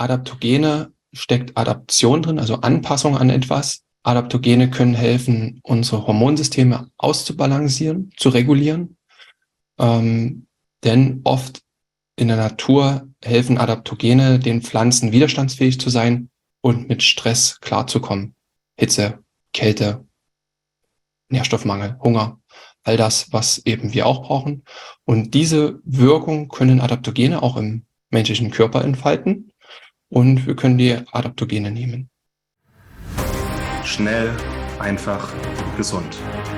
Adaptogene steckt Adaption drin, also Anpassung an etwas. Adaptogene können helfen, unsere Hormonsysteme auszubalancieren, zu regulieren. Denn oft in der Natur helfen Adaptogene den Pflanzen widerstandsfähig zu sein und mit Stress klarzukommen. Hitze, Kälte, Nährstoffmangel, Hunger, all das, was eben wir auch brauchen. Und diese Wirkung können Adaptogene auch im menschlichen Körper entfalten. Und wir können die Adaptogene nehmen. Schnell, einfach, gesund.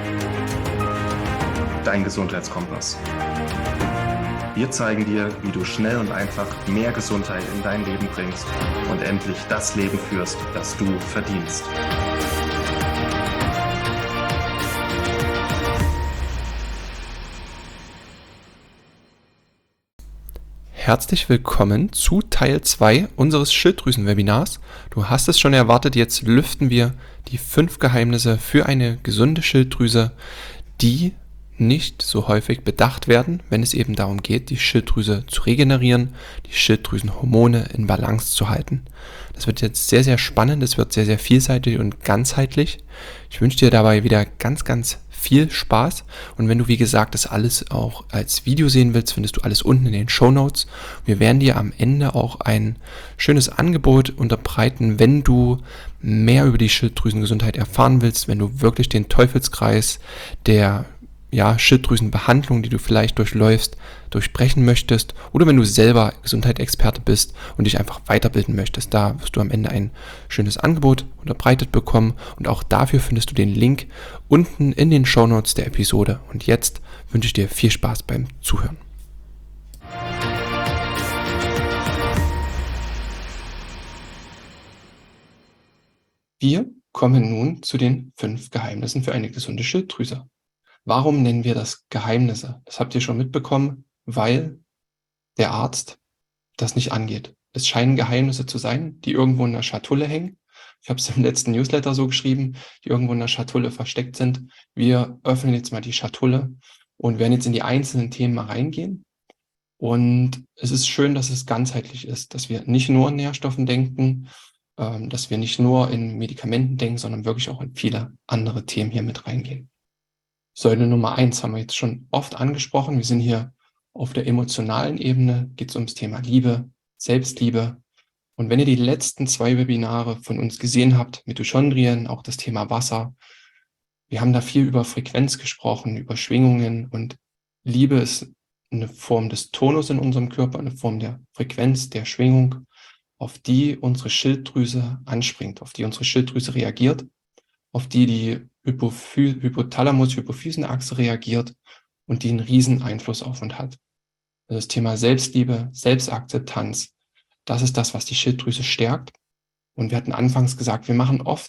Dein Gesundheitskompass. Wir zeigen dir, wie du schnell und einfach mehr Gesundheit in dein Leben bringst und endlich das Leben führst, das du verdienst. Herzlich willkommen zu Teil 2 unseres Schilddrüsen-Webinars. Du hast es schon erwartet, jetzt lüften wir die 5 Geheimnisse für eine gesunde Schilddrüse, die nicht so häufig bedacht werden, wenn es eben darum geht, die Schilddrüse zu regenerieren, die Schilddrüsenhormone in Balance zu halten. Das wird jetzt sehr, sehr spannend, es wird sehr, sehr vielseitig und ganzheitlich. Ich wünsche dir dabei wieder ganz, ganz viel Spaß, und wenn du, wie gesagt, das alles auch als Video sehen willst, findest du alles unten in den Shownotes. Wir werden dir am Ende auch ein schönes Angebot unterbreiten, wenn du mehr über die Schilddrüsengesundheit erfahren willst, wenn du wirklich den Teufelskreis der Schilddrüsenbehandlung, die du vielleicht durchläufst, durchbrechen möchtest, oder wenn du selber Gesundheitsexperte bist und dich einfach weiterbilden möchtest. Da wirst du am Ende ein schönes Angebot unterbreitet bekommen, und auch dafür findest du den Link unten in den Shownotes der Episode. Und jetzt wünsche ich dir viel Spaß beim Zuhören. Wir kommen nun zu den 5 Geheimnissen für eine gesunde Schilddrüse. Warum nennen wir das Geheimnisse? Das habt ihr schon mitbekommen, weil der Arzt das nicht angeht. Es scheinen Geheimnisse zu sein, die irgendwo in der Schatulle hängen. Ich habe es im letzten Newsletter so geschrieben, die irgendwo in der Schatulle versteckt sind. Wir öffnen jetzt mal die Schatulle und werden jetzt in die einzelnen Themen mal reingehen. Und es ist schön, dass es ganzheitlich ist, dass wir nicht nur in Nährstoffen denken, dass wir nicht nur in Medikamenten denken, sondern wirklich auch in viele andere Themen hier mit reingehen. Säule Nummer 1 haben wir jetzt schon oft angesprochen. Wir sind hier auf der emotionalen Ebene, geht es ums Thema Liebe, Selbstliebe. Und wenn ihr die letzten 2 Webinare von uns gesehen habt, Mitochondrien, auch das Thema Wasser, wir haben da viel über Frequenz gesprochen, über Schwingungen, und Liebe ist eine Form des Tonus in unserem Körper, eine Form der Frequenz, der Schwingung, auf die unsere Schilddrüse anspringt, auf die unsere Schilddrüse reagiert, auf die Hypothalamus-Hypophysenachse reagiert und die einen riesen Einfluss auf uns hat. Also das Thema Selbstliebe, Selbstakzeptanz, das ist das, was die Schilddrüse stärkt. Und wir hatten anfangs gesagt, wir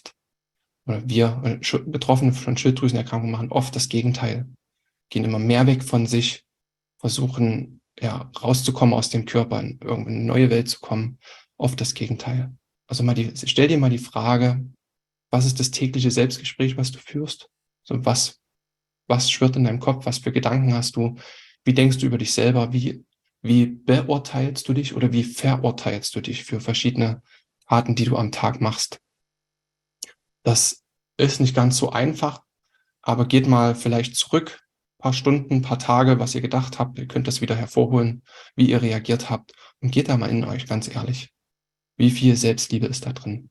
Betroffene von Schilddrüsenerkrankungen machen oft das Gegenteil, gehen immer mehr weg von sich, versuchen rauszukommen aus dem Körper, in irgendeine neue Welt zu kommen, oft das Gegenteil. Also stell dir mal die Frage, was ist das tägliche Selbstgespräch, was du führst? So, was schwirrt in deinem Kopf? Was für Gedanken hast du? Wie denkst du über dich selber? Wie beurteilst du dich oder wie verurteilst du dich für verschiedene Taten, die du am Tag machst? Das ist nicht ganz so einfach, aber geht mal vielleicht zurück, ein paar Stunden, ein paar Tage, was ihr gedacht habt. Ihr könnt das wieder hervorholen, wie ihr reagiert habt, und geht da mal in euch, ganz ehrlich. Wie viel Selbstliebe ist da drin?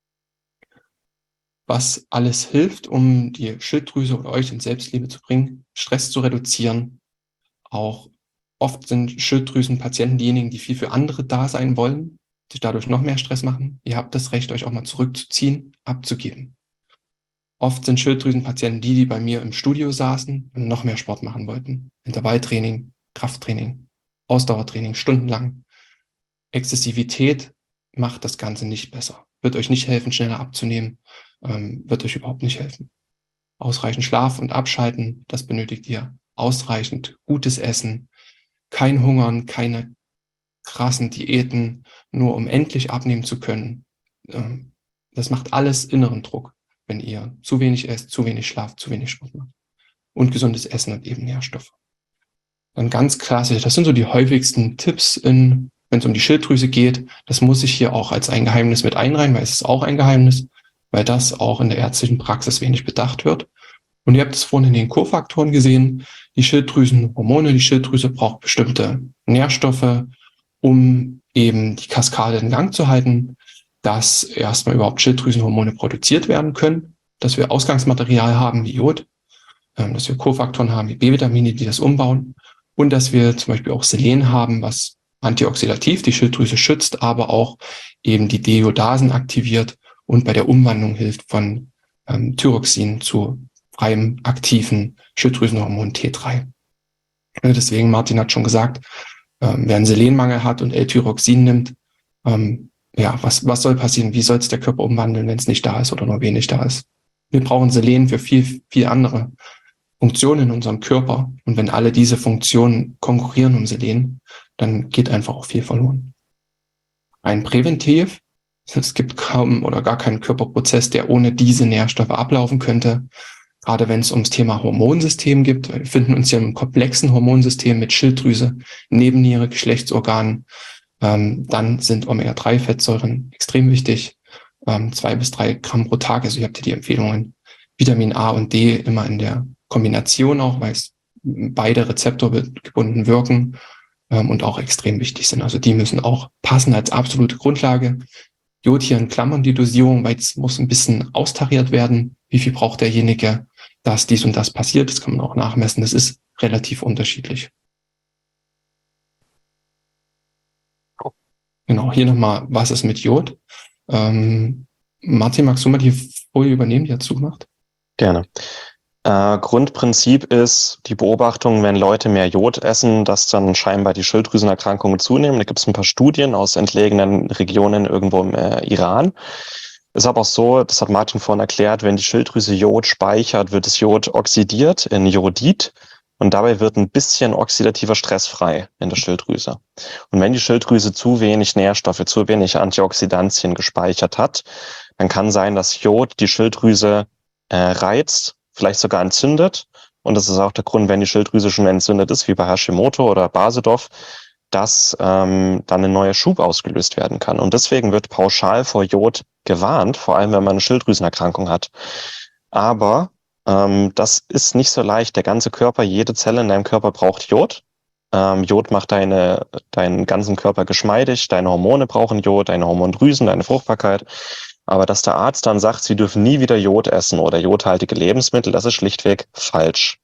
Was alles hilft, um die Schilddrüse oder euch in Selbstliebe zu bringen, Stress zu reduzieren. Auch oft sind Schilddrüsenpatienten diejenigen, die viel für andere da sein wollen, sich dadurch noch mehr Stress machen. Ihr habt das Recht, euch auch mal zurückzuziehen, abzugeben. Oft sind Schilddrüsenpatienten die bei mir im Studio saßen und noch mehr Sport machen wollten. Intervalltraining, Krafttraining, Ausdauertraining, stundenlang. Exzessivität macht das Ganze nicht besser. Wird euch nicht helfen, schneller abzunehmen. Wird euch überhaupt nicht helfen. Ausreichend Schlaf und Abschalten, das benötigt ihr. Ausreichend gutes Essen, kein Hungern, keine krassen Diäten, nur um endlich abnehmen zu können. Das macht alles inneren Druck, wenn ihr zu wenig esst, zu wenig schlaft, zu wenig Sport macht. Und gesundes Essen und eben Nährstoffe. Dann ganz klassisch, das sind so die häufigsten Tipps wenn wenn es um die Schilddrüse geht. Das muss ich hier auch als ein Geheimnis mit einreihen, weil es ist auch ein Geheimnis, weil das auch in der ärztlichen Praxis wenig bedacht wird. Und ihr habt es vorhin in den Kofaktoren gesehen, die Schilddrüsenhormone, die Schilddrüse braucht bestimmte Nährstoffe, um eben die Kaskade in Gang zu halten, dass erstmal überhaupt Schilddrüsenhormone produziert werden können, dass wir Ausgangsmaterial haben wie Jod, dass wir Kofaktoren haben wie B-Vitamine, die das umbauen und dass wir zum Beispiel auch Selen haben, was antioxidativ die Schilddrüse schützt, aber auch eben die Deiodasen aktiviert und bei der Umwandlung hilft von Thyroxin zu freiem aktiven Schilddrüsenhormon T3. Deswegen, Martin hat schon gesagt, wer einen Selenmangel hat und L-Thyroxin nimmt, was soll passieren? Wie soll es der Körper umwandeln, wenn es nicht da ist oder nur wenig da ist? Wir brauchen Selen für viel, viel andere Funktionen in unserem Körper. Und wenn alle diese Funktionen konkurrieren um Selen, dann geht einfach auch viel verloren. Rein präventiv, es gibt kaum oder gar keinen Körperprozess, der ohne diese Nährstoffe ablaufen könnte. Gerade wenn es ums Thema Hormonsystem geht, wir befinden uns ja im komplexen Hormonsystem mit Schilddrüse, Nebenniere, Geschlechtsorganen, dann sind Omega-3-Fettsäuren extrem wichtig, 2 bis 3 Gramm pro Tag. Also ihr habt hier die Empfehlungen, Vitamin A und D immer in der Kombination auch, weil es beide rezeptorgebunden wirken und auch extrem wichtig sind. Also die müssen auch passen als absolute Grundlage. Jod hier in Klammern die Dosierung, weil es muss ein bisschen austariert werden. Wie viel braucht derjenige, dass dies und das passiert? Das kann man auch nachmessen. Das ist relativ unterschiedlich. Genau, hier nochmal, was ist mit Jod? Martin, magst du mal die Folie übernehmen, die er zumacht? Gerne. Grundprinzip ist die Beobachtung, wenn Leute mehr Jod essen, dass dann scheinbar die Schilddrüsenerkrankungen zunehmen. Da gibt es ein paar Studien aus entlegenen Regionen irgendwo im Iran. Ist aber auch so, das hat Martin vorhin erklärt, wenn die Schilddrüse Jod speichert, wird das Jod oxidiert in Jodid und dabei wird ein bisschen oxidativer Stress frei in der Schilddrüse. Und wenn die Schilddrüse zu wenig Nährstoffe, zu wenig Antioxidantien gespeichert hat, dann kann sein, dass Jod die Schilddrüse reizt, vielleicht sogar entzündet. Und das ist auch der Grund, wenn die Schilddrüse schon entzündet ist, wie bei Hashimoto oder Basedorf, dass dann ein neuer Schub ausgelöst werden kann. Und deswegen wird pauschal vor Jod gewarnt, vor allem wenn man eine Schilddrüsenerkrankung hat. Aber das ist nicht so leicht. Der ganze Körper, jede Zelle in deinem Körper braucht Jod. Jod macht deinen ganzen Körper geschmeidig, deine Hormone brauchen Jod, deine Hormondrüsen, deine Fruchtbarkeit. Aber dass der Arzt dann sagt, sie dürfen nie wieder Jod essen oder jodhaltige Lebensmittel, das ist schlichtweg falsch.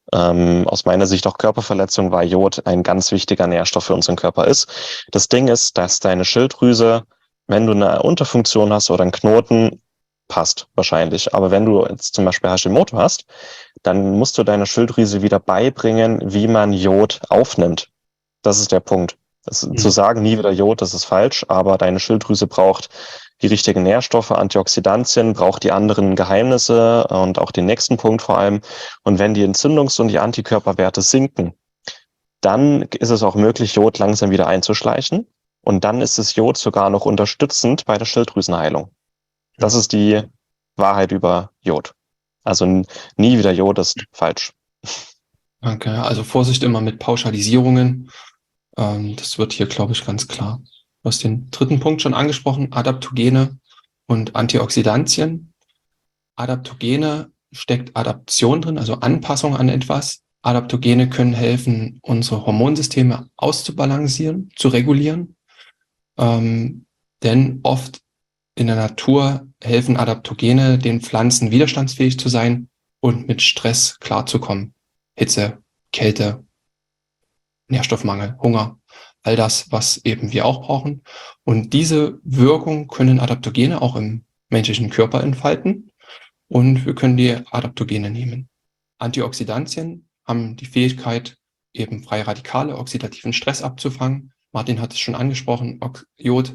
Aus meiner Sicht auch Körperverletzung, weil Jod ein ganz wichtiger Nährstoff für unseren Körper ist. Das Ding ist, dass deine Schilddrüse, wenn du eine Unterfunktion hast oder einen Knoten, passt wahrscheinlich. Aber wenn du jetzt zum Beispiel Hashimoto hast, dann musst du deiner Schilddrüse wieder beibringen, wie man Jod aufnimmt. Das ist der Punkt. Zu sagen, nie wieder Jod, das ist falsch, aber deine Schilddrüse braucht die richtigen Nährstoffe, Antioxidantien, braucht die anderen Geheimnisse und auch den nächsten Punkt vor allem. Und wenn die Entzündungs- und die Antikörperwerte sinken, dann ist es auch möglich, Jod langsam wieder einzuschleichen. Und dann ist das Jod sogar noch unterstützend bei der Schilddrüsenheilung. Das ist die Wahrheit über Jod. Also nie wieder Jod ist falsch. Okay, also Vorsicht immer mit Pauschalisierungen. Das wird hier, glaube ich, ganz klar. Du hast den dritten Punkt schon angesprochen, Adaptogene und Antioxidantien. Adaptogene steckt Adaption drin, also Anpassung an etwas. Adaptogene können helfen, unsere Hormonsysteme auszubalancieren, zu regulieren. Denn oft in der Natur helfen Adaptogene, den Pflanzen widerstandsfähig zu sein und mit Stress klarzukommen. Hitze, Kälte, Nährstoffmangel, Hunger, all das, was eben wir auch brauchen. Und diese Wirkung können Adaptogene auch im menschlichen Körper entfalten und wir können die Adaptogene nehmen. Antioxidantien haben die Fähigkeit, eben freie Radikale, oxidativen Stress abzufangen. Martin hat es schon angesprochen, Jod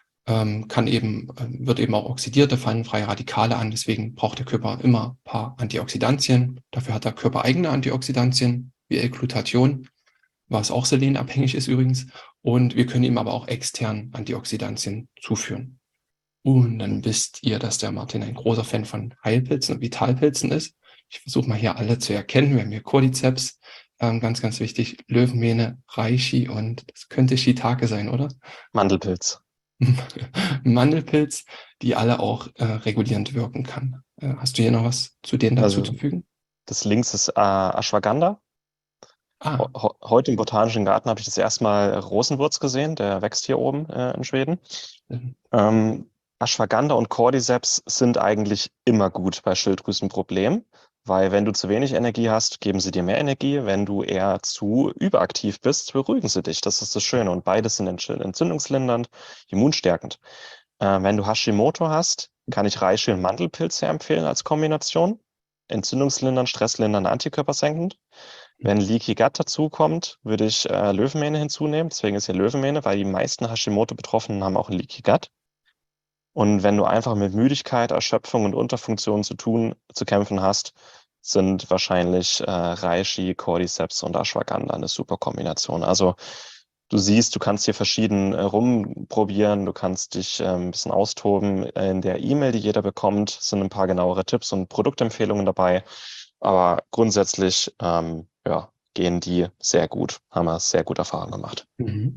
wird eben auch oxidiert, da fallen freie Radikale an, deswegen braucht der Körper immer ein paar Antioxidantien. Dafür hat der Körper eigene Antioxidantien, wie L-Glutathion, was auch selenabhängig ist übrigens. Und wir können ihm aber auch extern Antioxidantien zuführen. Und dann wisst ihr, dass der Martin ein großer Fan von Heilpilzen und Vitalpilzen ist. Ich versuche mal hier alle zu erkennen. Wir haben hier Cordyceps, ganz, ganz wichtig, Löwenmähne, Reishi und das könnte Shiitake sein, oder? Mandelpilz. Mandelpilz, die alle auch regulierend wirken kann. Hast du hier noch was zu denen dazu zu Also fügen? das links ist Ashwagandha. Ah, Heute im Botanischen Garten habe ich das erste Mal Rosenwurz gesehen, der wächst hier oben in Schweden. ähm, Ashwagandha und Cordyceps sind eigentlich immer gut bei Schilddrüsenproblemen, weil wenn du zu wenig Energie hast, geben sie dir mehr Energie. Wenn du eher zu überaktiv bist, beruhigen sie dich. Das ist das Schöne. Und beides sind entzündungslindernd, immunstärkend. Wenn du Hashimoto hast, kann ich Reishi und Mandelpilz sehr empfehlen als Kombination. Entzündungslindernd, stresslindernd, antikörpersenkend. Wenn Leaky Gut dazu kommt, würde ich Löwenmähne hinzunehmen. Deswegen ist hier Löwenmähne, weil die meisten Hashimoto-Betroffenen haben auch ein Leaky Gut. Und wenn du einfach mit Müdigkeit, Erschöpfung und Unterfunktion zu kämpfen hast, sind wahrscheinlich Reishi, Cordyceps und Ashwagandha eine super Kombination. Also du siehst, du kannst hier verschieden rumprobieren, du kannst dich ein bisschen austoben. In der E-Mail, die jeder bekommt, sind ein paar genauere Tipps und Produktempfehlungen dabei. Aber grundsätzlich ja, gehen die sehr gut, haben wir sehr gute Erfahrungen gemacht. mhm.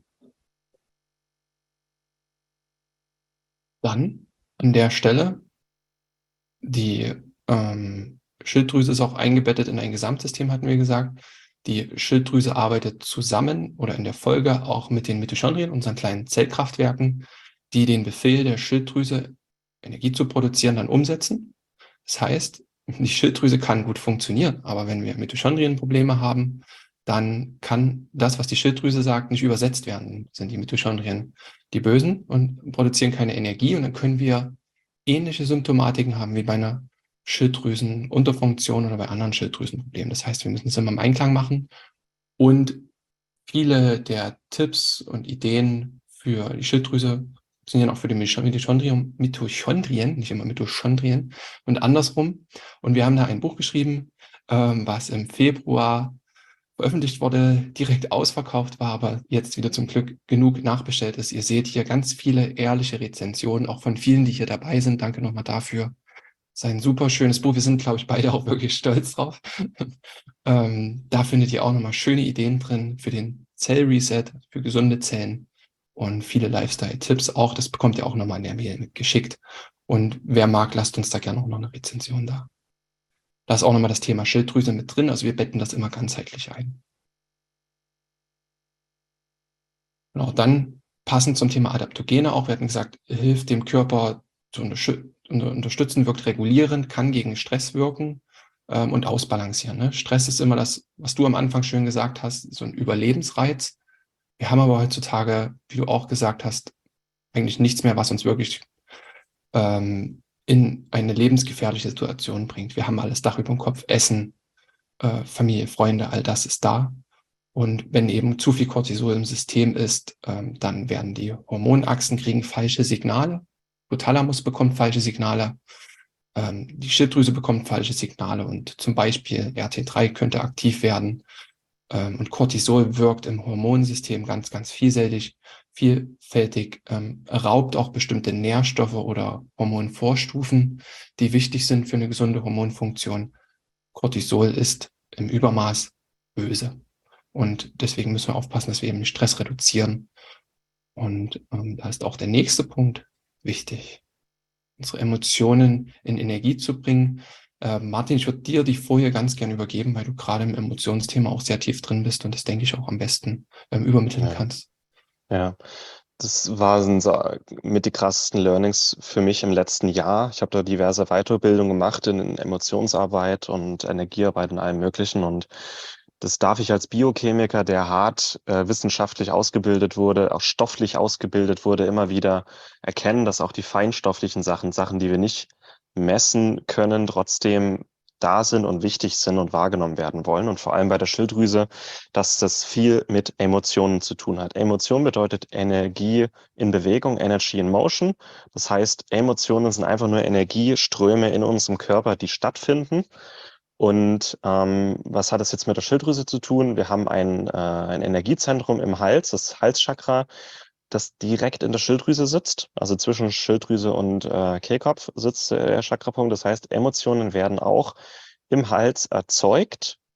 Dann an der Stelle, die Schilddrüse ist auch eingebettet in ein Gesamtsystem, hatten wir gesagt. Die Schilddrüse arbeitet zusammen oder in der Folge auch mit den Mitochondrien, unseren kleinen Zellkraftwerken, die den Befehl der Schilddrüse, Energie zu produzieren, dann umsetzen. Das heißt, die Schilddrüse kann gut funktionieren, aber wenn wir Mitochondrienprobleme haben, dann kann das, was die Schilddrüse sagt, nicht übersetzt werden. Dann sind die Mitochondrien die Bösen und produzieren keine Energie und dann können wir ähnliche Symptomatiken haben wie bei einer Schilddrüsenunterfunktion oder bei anderen Schilddrüsenproblemen. Das heißt, wir müssen es immer im Einklang machen und viele der Tipps und Ideen für die Schilddrüse funktionieren auch für die Mitochondrien, nicht immer Mitochondrien und andersrum. Und wir haben da ein Buch geschrieben, was im Februar veröffentlicht wurde, direkt ausverkauft war, aber jetzt wieder zum Glück genug nachbestellt ist. Ihr seht hier ganz viele ehrliche Rezensionen, auch von vielen, die hier dabei sind. Danke nochmal dafür. Es ist ein super schönes Buch. Wir sind, glaube ich, beide auch wirklich stolz drauf. Da findet ihr auch nochmal schöne Ideen drin für den Zellreset, für gesunde Zellen und viele Lifestyle-Tipps auch. Das bekommt ihr auch nochmal in der Mail mitgeschickt. Und wer mag, lasst uns da gerne auch noch eine Rezension da. Da ist auch nochmal das Thema Schilddrüse mit drin. Also wir betten das immer ganzheitlich ein. Genau, dann passend zum Thema Adaptogene auch. Wir hatten gesagt, hilft dem Körper zu unterstützen, wirkt regulierend, kann gegen Stress wirken und ausbalancieren. Ne? Stress ist immer das, was du am Anfang schön gesagt hast, so ein Überlebensreiz. Wir haben aber heutzutage, wie du auch gesagt hast, eigentlich nichts mehr, was uns wirklich in eine lebensgefährliche Situation bringt. Wir haben alles Dach über dem Kopf, Essen, Familie, Freunde, all das ist da. Und wenn eben zu viel Cortisol im System ist, dann werden die Hormonachsen kriegen falsche Signale. Hypothalamus bekommt falsche Signale. Die Schilddrüse bekommt falsche Signale und zum Beispiel RT3 könnte aktiv werden. Und Cortisol wirkt im Hormonsystem ganz, ganz vielfältig, raubt auch bestimmte Nährstoffe oder Hormonvorstufen, die wichtig sind für eine gesunde Hormonfunktion. Cortisol ist im Übermaß böse. Und deswegen müssen wir aufpassen, dass wir eben den Stress reduzieren. Und da ist auch der nächste Punkt wichtig, unsere Emotionen in Energie zu bringen. Martin, ich würde dir die Folie ganz gern übergeben, weil du gerade im Emotionsthema auch sehr tief drin bist und das, denke ich, auch am besten übermitteln kannst. Ja, das waren so mit die krassesten Learnings für mich im letzten Jahr. Ich habe da diverse Weiterbildungen gemacht in Emotionsarbeit und Energiearbeit und allem Möglichen. Und das darf ich als Biochemiker, der hart wissenschaftlich ausgebildet wurde, auch stofflich ausgebildet wurde, immer wieder erkennen, dass auch die feinstofflichen Sachen, die wir nicht messen können, trotzdem da sind und wichtig sind und wahrgenommen werden wollen. Und vor allem bei der Schilddrüse, dass das viel mit Emotionen zu tun hat. Emotion bedeutet Energie in Bewegung, Energy in Motion. Das heißt, Emotionen sind einfach nur Energieströme in unserem Körper, die stattfinden. Und was hat das jetzt mit der Schilddrüse zu tun? Wir haben ein Energiezentrum im Hals, das Halschakra, das direkt in der Schilddrüse sitzt. Also zwischen Schilddrüse und Kehlkopf sitzt der Chakrapunkt. Das heißt, Emotionen werden auch im Hals erzeugt,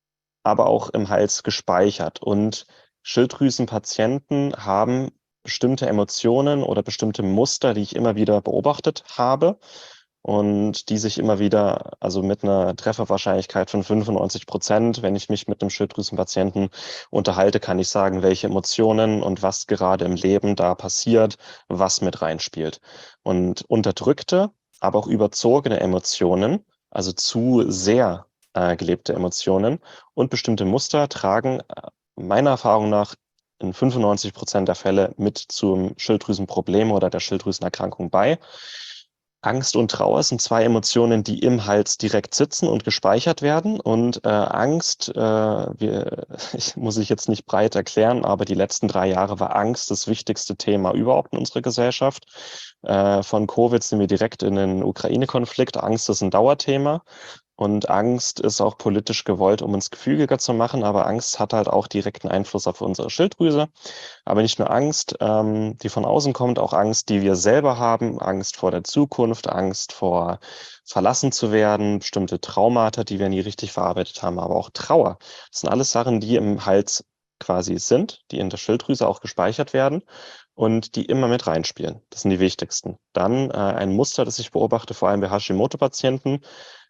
aber auch im Hals gespeichert. Und Schilddrüsenpatienten haben bestimmte Emotionen oder bestimmte Muster, die ich immer wieder beobachtet habe und die sich immer wieder, also mit einer Trefferwahrscheinlichkeit von 95%, wenn ich mich mit einem Schilddrüsenpatienten unterhalte, kann ich sagen, welche Emotionen und was gerade im Leben da passiert, was mit reinspielt. Und unterdrückte, aber auch überzogene Emotionen, also zu sehr gelebte Emotionen und bestimmte Muster tragen meiner Erfahrung nach in 95% der Fälle mit zum Schilddrüsenproblem oder der Schilddrüsenerkrankung bei. Angst und Trauer sind zwei Emotionen, die im Hals direkt sitzen und gespeichert werden. Und Angst, muss ich jetzt nicht breit erklären, aber die letzten 3 Jahre war Angst das wichtigste Thema überhaupt in unserer Gesellschaft. Von Covid sind wir direkt in den Ukraine-Konflikt. Angst ist ein Dauerthema. Und Angst ist auch politisch gewollt, um uns gefügiger zu machen, aber Angst hat halt auch direkten Einfluss auf unsere Schilddrüse. Aber nicht nur Angst, die von außen kommt, auch Angst, die wir selber haben, Angst vor der Zukunft, Angst vor verlassen zu werden, bestimmte Traumata, die wir nie richtig verarbeitet haben, aber auch Trauer. Das sind alles Sachen, die im Hals quasi sind, die in der Schilddrüse auch gespeichert werden und die immer mit reinspielen. Das sind die wichtigsten. Dann ein Muster, das ich beobachte, vor allem bei Hashimoto-Patienten,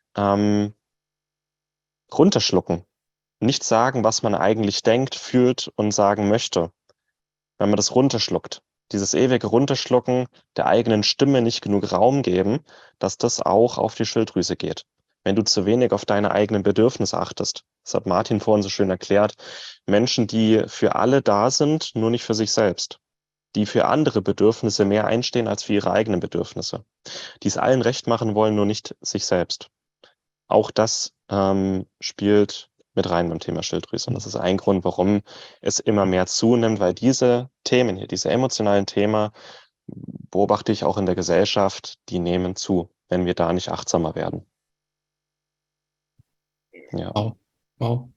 runterschlucken. Nicht sagen, was man eigentlich denkt, fühlt und sagen möchte. Wenn man das runterschluckt, dieses ewige Runterschlucken, der eigenen Stimme nicht genug Raum geben, dass das auch auf die Schilddrüse geht. Wenn du zu wenig auf deine eigenen Bedürfnisse achtest. Das hat Martin vorhin so schön erklärt. Menschen, die für alle da sind, nur nicht für sich selbst. Die für andere Bedürfnisse mehr einstehen als für ihre eigenen Bedürfnisse. Die es allen recht machen wollen, nur nicht sich selbst. Auch das spielt mit rein beim Thema Schilddrüse. Und das ist ein Grund, warum es immer mehr zunimmt, weil diese Themen hier, diese emotionalen Themen, beobachte ich auch in der Gesellschaft, die nehmen zu, wenn wir da nicht achtsamer werden. Ja. Wow.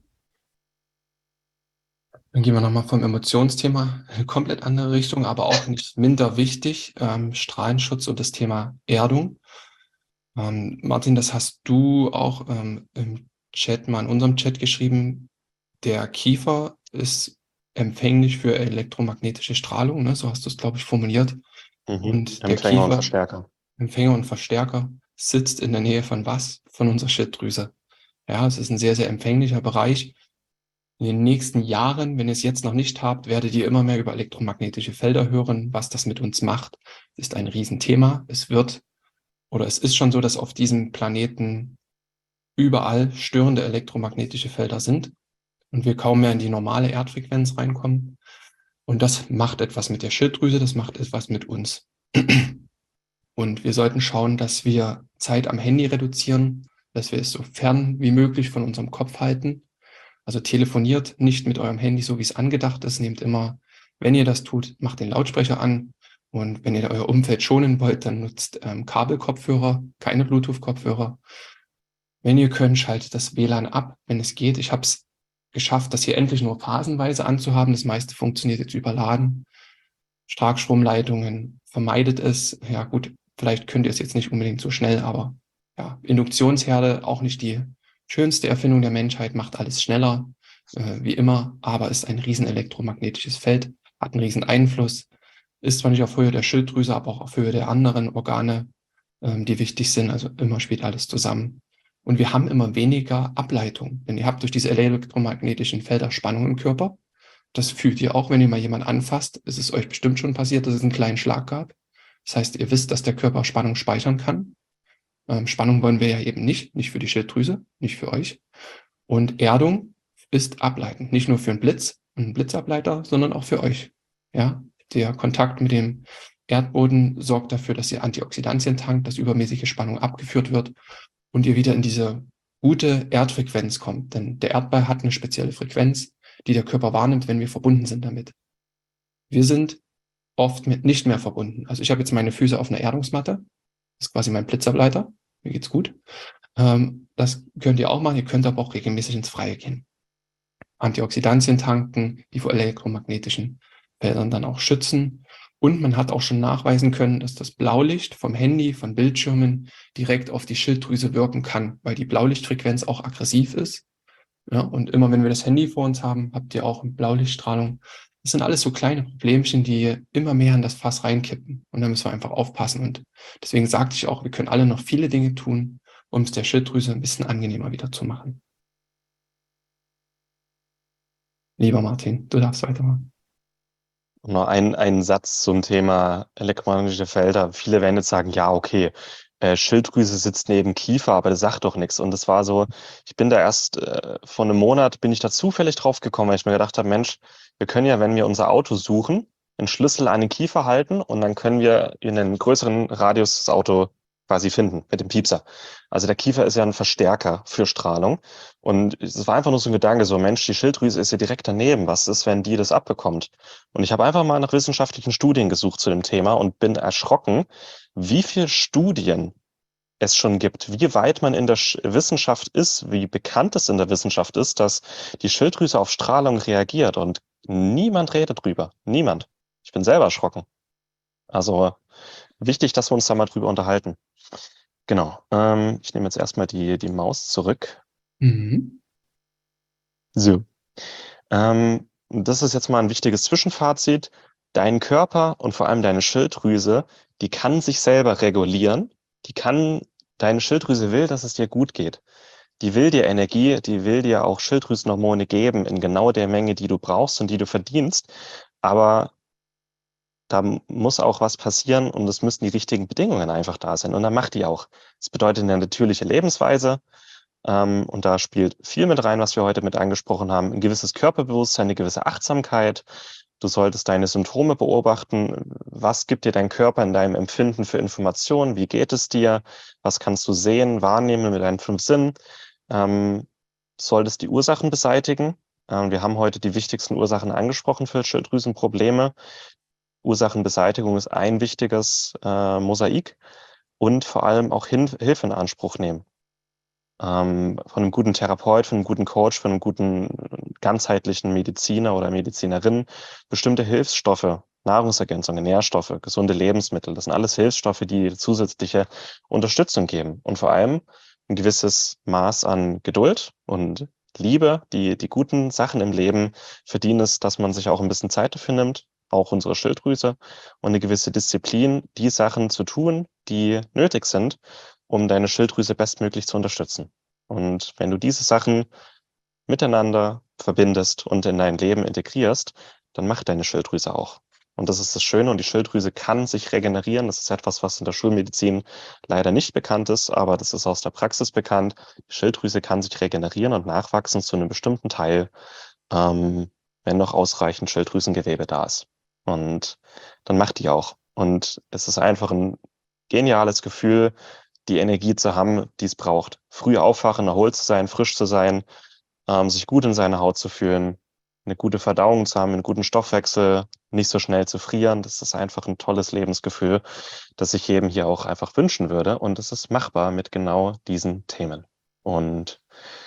Dann gehen wir nochmal vom Emotionsthema in eine komplett andere Richtung, aber auch nicht minder wichtig, Strahlenschutz und das Thema Erdung. Martin, das hast du auch im Chat mal in unserem Chat geschrieben. Der Kiefer ist empfänglich für elektromagnetische Strahlung, ne? So hast du es, glaube ich, formuliert. Und der Empfänger und Kiefer, Verstärker. Empfänger und Verstärker, sitzt in der Nähe von was? Von unserer Schilddrüse. Ja, es ist ein sehr, sehr empfänglicher Bereich. In den nächsten Jahren, wenn ihr es jetzt noch nicht habt, werdet ihr immer mehr über elektromagnetische Felder hören. Was das mit uns macht, ist ein Riesenthema. Es ist schon so, dass auf diesem Planeten überall störende elektromagnetische Felder sind und wir kaum mehr in die normale Erdfrequenz reinkommen. Und das macht etwas mit der Schilddrüse, das macht etwas mit uns. Und wir sollten schauen, dass wir Zeit am Handy reduzieren, dass wir es so fern wie möglich von unserem Kopf halten. Also telefoniert nicht mit eurem Handy, so wie es angedacht ist. Nehmt immer, wenn ihr das tut, macht den Lautsprecher an. Und wenn ihr euer Umfeld schonen wollt, dann nutzt Kabelkopfhörer, keine Bluetooth-Kopfhörer. Wenn ihr könnt, schaltet das WLAN ab, wenn es geht. Ich habe es geschafft, das hier endlich nur phasenweise anzuhaben. Das meiste funktioniert jetzt über LAN. Starkstromleitungen, vermeidet es. Ja gut, vielleicht könnt ihr es jetzt nicht unbedingt so schnell, aber ja, Induktionsherde, auch nicht die schönste Erfindung der Menschheit, macht alles schneller, wie immer, aber ist ein riesen elektromagnetisches Feld, hat einen riesen Einfluss, ist zwar nicht auf Höhe der Schilddrüse, aber auch auf Höhe der anderen Organe, die wichtig sind, also immer spielt alles zusammen. Und wir haben immer weniger Ableitung, denn ihr habt durch diese elektromagnetischen Felder Spannung im Körper. Das fühlt ihr auch, wenn ihr mal jemanden anfasst. Es ist euch bestimmt schon passiert, dass es einen kleinen Schlag gab. Das heißt, ihr wisst, dass der Körper Spannung speichern kann. Spannung wollen wir ja eben nicht für die Schilddrüse, nicht für euch. Und Erdung ist ableitend, nicht nur für einen Blitz, einen Blitzableiter, sondern auch für euch. Ja, der Kontakt mit dem Erdboden sorgt dafür, dass ihr Antioxidantien tankt, dass übermäßige Spannung abgeführt wird und ihr wieder in diese gute Erdfrequenz kommt. Denn der Erdball hat eine spezielle Frequenz, die der Körper wahrnimmt, wenn wir verbunden sind damit. Wir sind oft nicht mehr verbunden. Also ich habe jetzt meine Füße auf einer Erdungsmatte. Das ist quasi mein Blitzableiter. Mir geht's gut. Das könnt ihr auch machen. Ihr könnt aber auch regelmäßig ins Freie gehen. Antioxidantien tanken, die vor elektromagnetischen Feldern dann auch schützen. Und man hat auch schon nachweisen können, dass das Blaulicht vom Handy, von Bildschirmen direkt auf die Schilddrüse wirken kann, weil die Blaulichtfrequenz auch aggressiv ist. Ja, und immer wenn wir das Handy vor uns haben, habt ihr auch Blaulichtstrahlung. Das sind alles so kleine Problemchen, die immer mehr in das Fass reinkippen. Und da müssen wir einfach aufpassen. Und deswegen sagte ich auch, wir können alle noch viele Dinge tun, um es der Schilddrüse ein bisschen angenehmer wieder zu machen. Lieber Martin, du darfst weitermachen. Und noch ein Satz zum Thema elektromagnetische Felder. Viele werden jetzt sagen, ja, okay, Schilddrüse sitzt neben Kiefer, aber das sagt doch nichts. Und das war so, ich bin da erst vor einem Monat, bin ich da zufällig drauf gekommen, weil ich mir gedacht habe, Mensch, wir können ja, wenn wir unser Auto suchen, einen Schlüssel an den Kiefer halten und dann können wir in einem größeren Radius das Auto quasi finden mit dem Piepser. Also der Kiefer ist ja ein Verstärker für Strahlung. Und es war einfach nur so ein Gedanke, so Mensch, die Schilddrüse ist ja direkt daneben. Was ist, wenn die das abbekommt? Und ich habe einfach mal nach wissenschaftlichen Studien gesucht zu dem Thema und bin erschrocken, wie viele Studien es schon gibt, wie weit man in der Wissenschaft ist, wie bekannt es in der Wissenschaft ist, dass die Schilddrüse auf Strahlung reagiert und niemand redet drüber. Niemand. Ich bin selber erschrocken. Also wichtig, dass wir uns da mal drüber unterhalten. Genau. Ich nehme jetzt erstmal die Maus zurück. Mhm. So. Das ist jetzt mal ein wichtiges Zwischenfazit. Dein Körper und vor allem deine Schilddrüse, die kann sich selber regulieren. Deine Schilddrüse will, dass es dir gut geht. Die will dir Energie, die will dir auch Schilddrüsenhormone geben in genau der Menge, die du brauchst und die du verdienst. Aber da muss auch was passieren und es müssen die richtigen Bedingungen einfach da sein. Und dann macht die auch. Das bedeutet eine natürliche Lebensweise. Und da spielt viel mit rein, was wir heute mit angesprochen haben. Ein gewisses Körperbewusstsein, eine gewisse Achtsamkeit. Du solltest deine Symptome beobachten. Was gibt dir dein Körper in deinem Empfinden für Informationen? Wie geht es dir? Was kannst du sehen, wahrnehmen mit deinen 5 Sinnen? Du solltest die Ursachen beseitigen. Wir haben heute die wichtigsten Ursachen angesprochen für Schilddrüsenprobleme. Ursachenbeseitigung ist ein wichtiges Mosaik und vor allem auch Hilfe in Anspruch nehmen. Von einem guten Therapeut, von einem guten Coach, von einem guten ganzheitlichen Mediziner oder Medizinerin bestimmte Hilfsstoffe, Nahrungsergänzungen, Nährstoffe, gesunde Lebensmittel. Das sind alles Hilfsstoffe, die zusätzliche Unterstützung geben und vor allem ein gewisses Maß an Geduld und Liebe. Die guten Sachen im Leben verdienen es, dass man sich auch ein bisschen Zeit dafür nimmt, auch unsere Schilddrüse, und eine gewisse Disziplin, die Sachen zu tun, die nötig sind, um deine Schilddrüse bestmöglich zu unterstützen. Und wenn du diese Sachen miteinander verbindest und in dein Leben integrierst, dann macht deine Schilddrüse auch. Und das ist das Schöne. Und die Schilddrüse kann sich regenerieren. Das ist etwas, was in der Schulmedizin leider nicht bekannt ist, aber das ist aus der Praxis bekannt. Die Schilddrüse kann sich regenerieren und nachwachsen zu einem bestimmten Teil, wenn noch ausreichend Schilddrüsengewebe da ist. Und dann macht die auch. Und es ist einfach ein geniales Gefühl, die Energie zu haben, die es braucht. Früh aufwachen, erholt zu sein, frisch zu sein, sich gut in seiner Haut zu fühlen, eine gute Verdauung zu haben, einen guten Stoffwechsel, nicht so schnell zu frieren. Das ist einfach ein tolles Lebensgefühl, das ich jedem hier auch einfach wünschen würde. Und es ist machbar mit genau diesen Themen. Und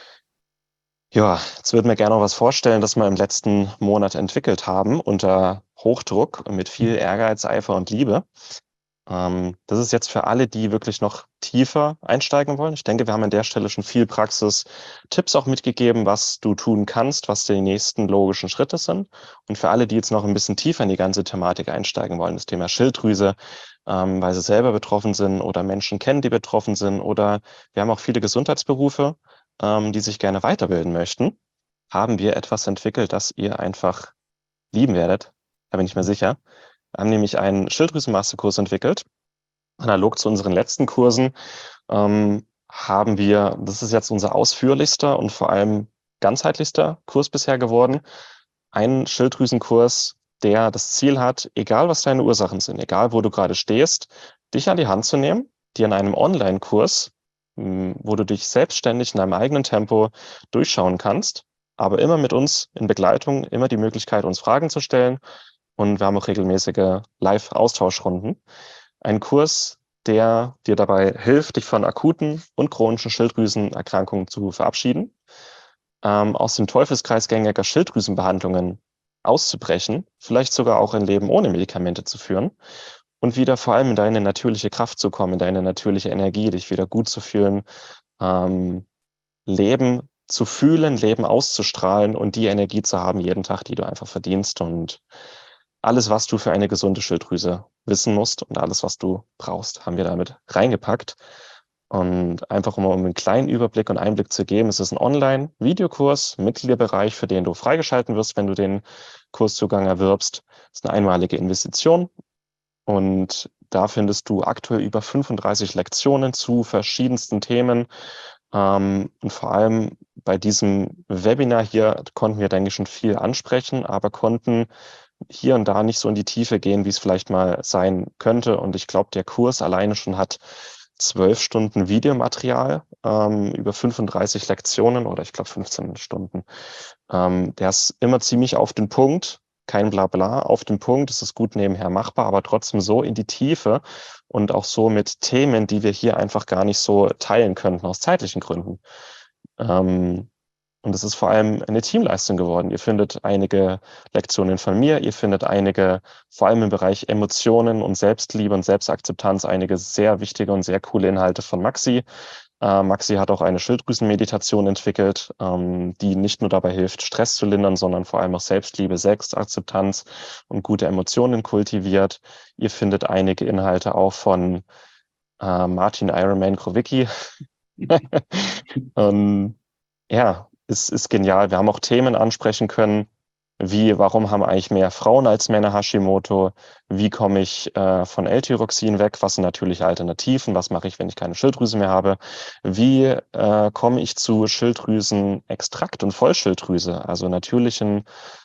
ja, jetzt würden wir gerne noch was vorstellen, das wir im letzten Monat entwickelt haben, unter Hochdruck und mit viel Ehrgeiz, Eifer und Liebe. Das ist jetzt für alle, die wirklich noch tiefer einsteigen wollen. Ich denke, wir haben an der Stelle schon viel Praxis-Tipps auch mitgegeben, was du tun kannst, was die nächsten logischen Schritte sind. Und für alle, die jetzt noch ein bisschen tiefer in die ganze Thematik einsteigen wollen, das Thema Schilddrüse, weil sie selber betroffen sind oder Menschen kennen, die betroffen sind, oder wir haben auch viele Gesundheitsberufe, die sich gerne weiterbilden möchten, haben wir etwas entwickelt, das ihr einfach lieben werdet. Da bin ich mir sicher. Wir haben nämlich einen Schilddrüsen-Masterkurs entwickelt. Analog zu unseren letzten Kursen haben wir, das ist jetzt unser ausführlichster und vor allem ganzheitlichster Kurs bisher geworden, einen Schilddrüsenkurs, der das Ziel hat, egal was deine Ursachen sind, egal wo du gerade stehst, dich an die Hand zu nehmen, dir in einem Online-Kurs, wo du dich selbstständig in deinem eigenen Tempo durchschauen kannst, aber immer mit uns in Begleitung, immer die Möglichkeit, uns Fragen zu stellen. Und wir haben auch regelmäßige Live-Austauschrunden. Ein Kurs, der dir dabei hilft, dich von akuten und chronischen Schilddrüsenerkrankungen zu verabschieden, aus dem Teufelskreis gängiger Schilddrüsenbehandlungen auszubrechen, vielleicht sogar auch ein Leben ohne Medikamente zu führen und wieder vor allem in deine natürliche Kraft zu kommen, in deine natürliche Energie, dich wieder gut zu fühlen, Leben zu fühlen, Leben auszustrahlen und die Energie zu haben jeden Tag, die du einfach verdienst und alles, was du für eine gesunde Schilddrüse wissen musst und alles, was du brauchst, haben wir damit reingepackt. Und einfach um einen kleinen Überblick und Einblick zu geben, es ist ein Online-Videokurs, Mitgliederbereich, für den du freigeschalten wirst, wenn du den Kurszugang erwirbst. Es ist eine einmalige Investition und da findest du aktuell über 35 Lektionen zu verschiedensten Themen. Und vor allem bei diesem Webinar hier konnten wir, denke ich, schon viel ansprechen, aber konnten hier und da nicht so in die Tiefe gehen, wie es vielleicht mal sein könnte. Und ich glaube, der Kurs alleine schon hat 12 Stunden Videomaterial, über 35 Lektionen oder ich glaube 15 Stunden. Der ist immer ziemlich auf den Punkt, kein Blabla, auf den Punkt. Es ist gut nebenher machbar, aber trotzdem so in die Tiefe und auch so mit Themen, die wir hier einfach gar nicht so teilen könnten aus zeitlichen Gründen. Und es ist vor allem eine Teamleistung geworden. Ihr findet einige Lektionen von mir, ihr findet einige, vor allem im Bereich Emotionen und Selbstliebe und Selbstakzeptanz, einige sehr wichtige und sehr coole Inhalte von Maxi. Maxi hat auch eine Schilddrüsenmeditation entwickelt, die nicht nur dabei hilft, Stress zu lindern, sondern vor allem auch Selbstliebe, Selbstakzeptanz und gute Emotionen kultiviert. Ihr findet einige Inhalte auch von Martin Ironman Krowicki. Ja, es ist genial. Wir haben auch Themen ansprechen können, wie warum haben eigentlich mehr Frauen als Männer Hashimoto? Wie komme ich von L-Tyroxin weg? Was sind natürliche Alternativen? Was mache ich, wenn ich keine Schilddrüse mehr habe? Wie komme ich zu Schilddrüsenextrakt und Vollschilddrüse, also natürlicher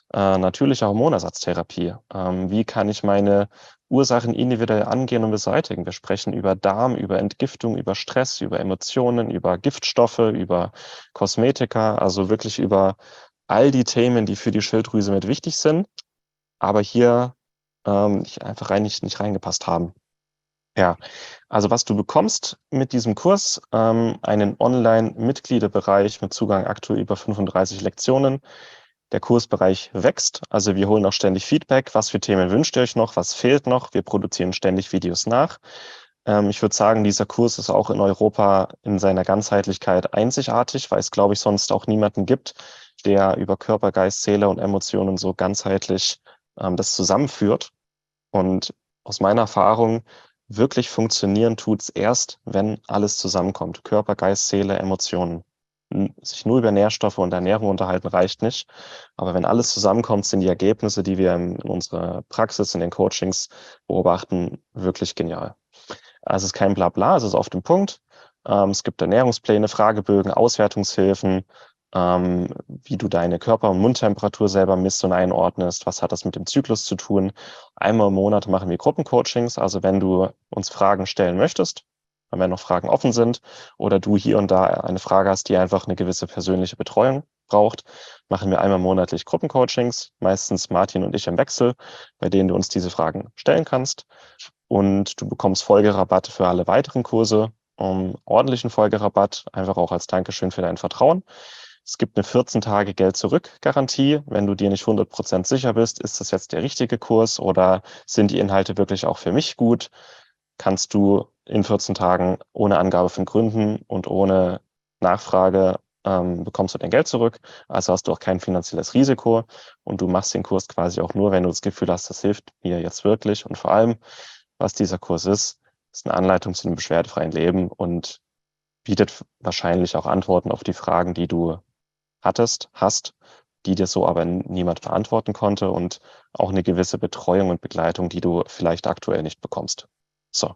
Hormonersatztherapie? Wie kann ich meine Ursachen individuell angehen und beseitigen? Wir sprechen über Darm, über Entgiftung, über Stress, über Emotionen, über Giftstoffe, über Kosmetika, also wirklich über all die Themen, die für die Schilddrüse mit wichtig sind, aber hier einfach nicht reingepasst haben. Ja, also was du bekommst mit diesem Kurs, einen Online-Mitgliederbereich mit Zugang aktuell über 35 Lektionen. Der Kursbereich wächst, also wir holen auch ständig Feedback. Was für Themen wünscht ihr euch noch? Was fehlt noch? Wir produzieren ständig Videos nach. Ich würde sagen, dieser Kurs ist auch in Europa in seiner Ganzheitlichkeit einzigartig, weil es, glaube ich, sonst auch niemanden gibt, der über Körper, Geist, Seele und Emotionen so ganzheitlich das zusammenführt. Und aus meiner Erfahrung, wirklich funktionieren tut's erst, wenn alles zusammenkommt. Körper, Geist, Seele, Emotionen. Sich nur über Nährstoffe und Ernährung unterhalten reicht nicht. Aber wenn alles zusammenkommt, sind die Ergebnisse, die wir in unserer Praxis, in den Coachings beobachten, wirklich genial. Also es ist kein Blabla, es ist auf den Punkt. Es gibt Ernährungspläne, Fragebögen, Auswertungshilfen, wie du deine Körper- und Mundtemperatur selber misst und einordnest. Was hat das mit dem Zyklus zu tun? Einmal im Monat machen wir Gruppencoachings. Also wenn du uns Fragen stellen möchtest, wenn noch Fragen offen sind oder du hier und da eine Frage hast, die einfach eine gewisse persönliche Betreuung braucht, machen wir einmal monatlich Gruppencoachings, meistens Martin und ich im Wechsel, bei denen du uns diese Fragen stellen kannst. Und du bekommst Folgerabatte für alle weiteren Kurse, ordentlichen Folgerabatt, einfach auch als Dankeschön für dein Vertrauen. Es gibt eine 14-Tage-Geld-Zurück-Garantie. Wenn du dir nicht 100% sicher bist, ist das jetzt der richtige Kurs oder sind die Inhalte wirklich auch für mich gut, kannst du in 14 Tagen ohne Angabe von Gründen und ohne Nachfrage bekommst du dein Geld zurück. Also hast du auch kein finanzielles Risiko und du machst den Kurs quasi auch nur, wenn du das Gefühl hast, das hilft mir jetzt wirklich. Und vor allem, was dieser Kurs ist eine Anleitung zu einem beschwerdefreien Leben und bietet wahrscheinlich auch Antworten auf die Fragen, die du hast, die dir so aber niemand beantworten konnte und auch eine gewisse Betreuung und Begleitung, die du vielleicht aktuell nicht bekommst. So.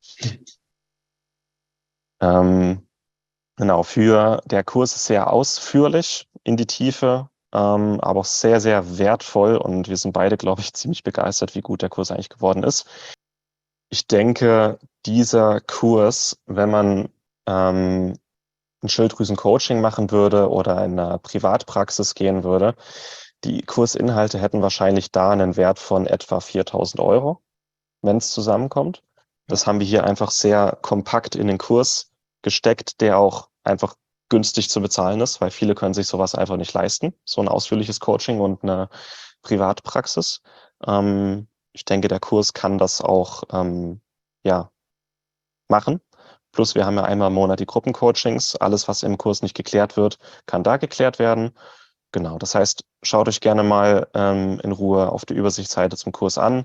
Genau, der Kurs ist sehr ausführlich in die Tiefe, aber auch sehr, sehr wertvoll und wir sind beide, glaube ich, ziemlich begeistert, wie gut der Kurs eigentlich geworden ist. Ich denke, dieser Kurs, wenn man ein Schilddrüsen-Coaching machen würde oder in einer Privatpraxis gehen würde, die Kursinhalte hätten wahrscheinlich da einen Wert von etwa 4.000 €, wenn es zusammenkommt. Das haben wir hier einfach sehr kompakt in den Kurs gesteckt, der auch einfach günstig zu bezahlen ist, weil viele können sich sowas einfach nicht leisten, so ein ausführliches Coaching und eine Privatpraxis. Ich denke, der Kurs kann das auch machen. Plus wir haben ja einmal im Monat die Gruppencoachings. Alles, was im Kurs nicht geklärt wird, kann da geklärt werden. Genau, das heißt, schaut euch gerne mal in Ruhe auf der Übersichtsseite zum Kurs an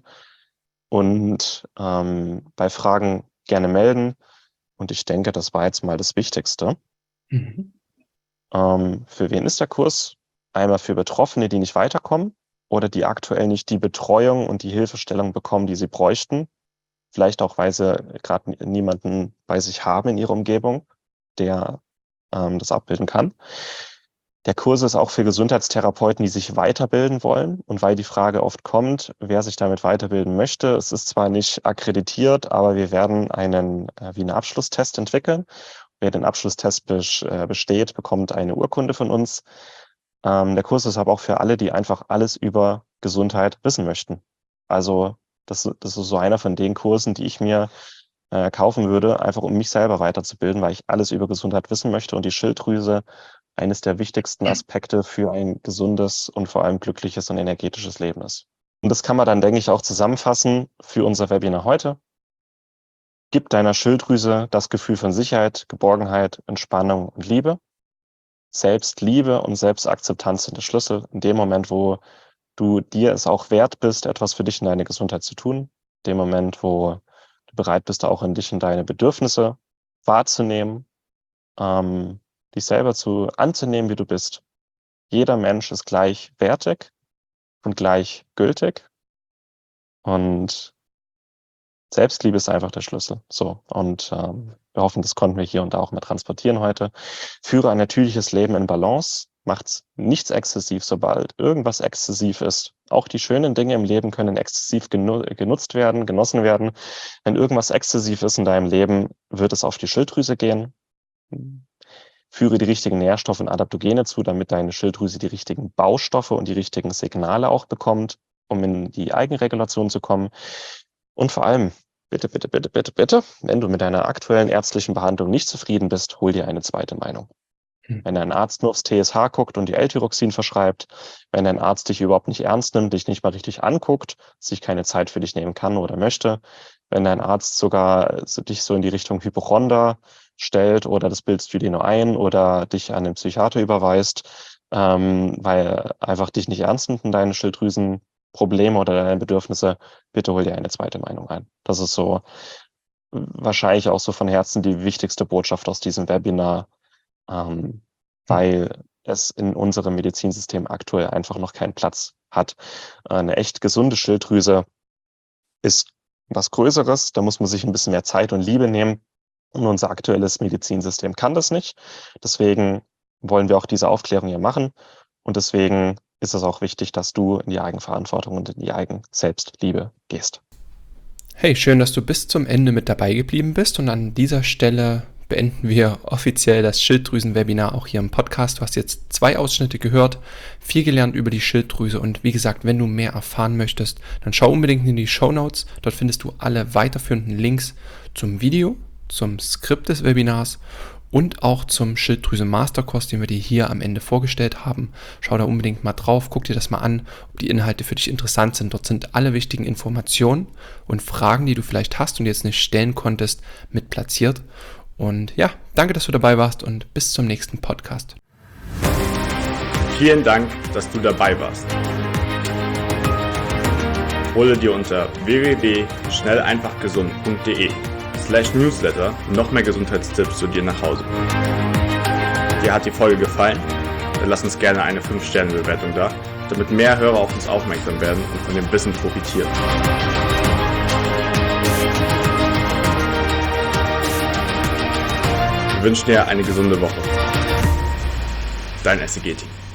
und bei Fragen gerne melden. Und ich denke, das war jetzt mal das Wichtigste. Mhm. Für wen ist der Kurs? Einmal für Betroffene, die nicht weiterkommen oder die aktuell nicht die Betreuung und die Hilfestellung bekommen, die sie bräuchten. Vielleicht auch, weil sie gerade niemanden bei sich haben in ihrer Umgebung, der das abbilden kann. Der Kurs ist auch für Gesundheitstherapeuten, die sich weiterbilden wollen. Und weil die Frage oft kommt, wer sich damit weiterbilden möchte, es ist zwar nicht akkreditiert, aber wir werden einen Wiener Abschlusstest entwickeln. Wer den Abschlusstest besteht, bekommt eine Urkunde von uns. Der Kurs ist aber auch für alle, die einfach alles über Gesundheit wissen möchten. Also das ist so einer von den Kursen, die ich mir kaufen würde, einfach um mich selber weiterzubilden, weil ich alles über Gesundheit wissen möchte und die Schilddrüse eines der wichtigsten Aspekte für ein gesundes und vor allem glückliches und energetisches Leben ist. Und das kann man dann, denke ich, auch zusammenfassen für unser Webinar heute. Gib deiner Schilddrüse das Gefühl von Sicherheit, Geborgenheit, Entspannung und Liebe. Selbstliebe und Selbstakzeptanz sind der Schlüssel. In dem Moment, wo du dir es auch wert bist, etwas für dich in deine Gesundheit zu tun. In dem Moment, wo du bereit bist, auch in dich und deine Bedürfnisse wahrzunehmen, dich selber anzunehmen, wie du bist. Jeder Mensch ist gleichwertig und gleichgültig. Und Selbstliebe ist einfach der Schlüssel. So, und wir hoffen, das konnten wir hier und da auch mal transportieren heute. Führe ein natürliches Leben in Balance. Macht nichts exzessiv, sobald irgendwas exzessiv ist. Auch die schönen Dinge im Leben können exzessiv genutzt werden, genossen werden. Wenn irgendwas exzessiv ist in deinem Leben, wird es auf die Schilddrüse gehen. Führe die richtigen Nährstoffe und Adaptogene zu, damit deine Schilddrüse die richtigen Baustoffe und die richtigen Signale auch bekommt, um in die Eigenregulation zu kommen. Und vor allem, bitte, wenn du mit deiner aktuellen ärztlichen Behandlung nicht zufrieden bist, hol dir eine zweite Meinung. Wenn dein Arzt nur aufs TSH guckt und die L-Tyroxin verschreibt, wenn dein Arzt dich überhaupt nicht ernst nimmt, dich nicht mal richtig anguckt, sich keine Zeit für dich nehmen kann oder möchte, wenn dein Arzt sogar dich so in die Richtung Hypochonder stellt oder das bildest du dir nur ein oder dich an den Psychiater überweist, weil er einfach dich nicht ernst nimmt und deine Schilddrüsenprobleme oder deine Bedürfnisse, bitte hol dir eine zweite Meinung ein. Das ist so wahrscheinlich auch so von Herzen die wichtigste Botschaft aus diesem Webinar, weil es in unserem Medizinsystem aktuell einfach noch keinen Platz hat. Eine echt gesunde Schilddrüse ist was Größeres, da muss man sich ein bisschen mehr Zeit und Liebe nehmen und unser aktuelles Medizinsystem kann das nicht. Deswegen wollen wir auch diese Aufklärung hier machen und deswegen ist es auch wichtig, dass du in die Eigenverantwortung und in die Eigenselbstliebe gehst. Hey, schön, dass du bis zum Ende mit dabei geblieben bist und an dieser Stelle beenden wir offiziell das Schilddrüsen-Webinar auch hier im Podcast. Du hast jetzt 2 Ausschnitte gehört, viel gelernt über die Schilddrüse und wie gesagt, wenn du mehr erfahren möchtest, dann schau unbedingt in die Shownotes. Dort findest du alle weiterführenden Links zum Video, zum Skript des Webinars und auch zum Schilddrüse-Masterkurs, den wir dir hier am Ende vorgestellt haben. Schau da unbedingt mal drauf, guck dir das mal an, ob die Inhalte für dich interessant sind. Dort sind alle wichtigen Informationen und Fragen, die du vielleicht hast und jetzt nicht stellen konntest, mit platziert. Und ja, danke, dass du dabei warst und bis zum nächsten Podcast. Vielen Dank, dass du dabei warst. Hole dir unter www.schnelleinfachgesund.de/Newsletter noch mehr Gesundheitstipps zu dir nach Hause. Dir hat die Folge gefallen? Dann lass uns gerne eine 5-Sterne-Bewertung da, damit mehr Hörer auf uns aufmerksam werden und von dem Wissen profitieren. Wir wünschen dir eine gesunde Woche. Dein SEG-Team.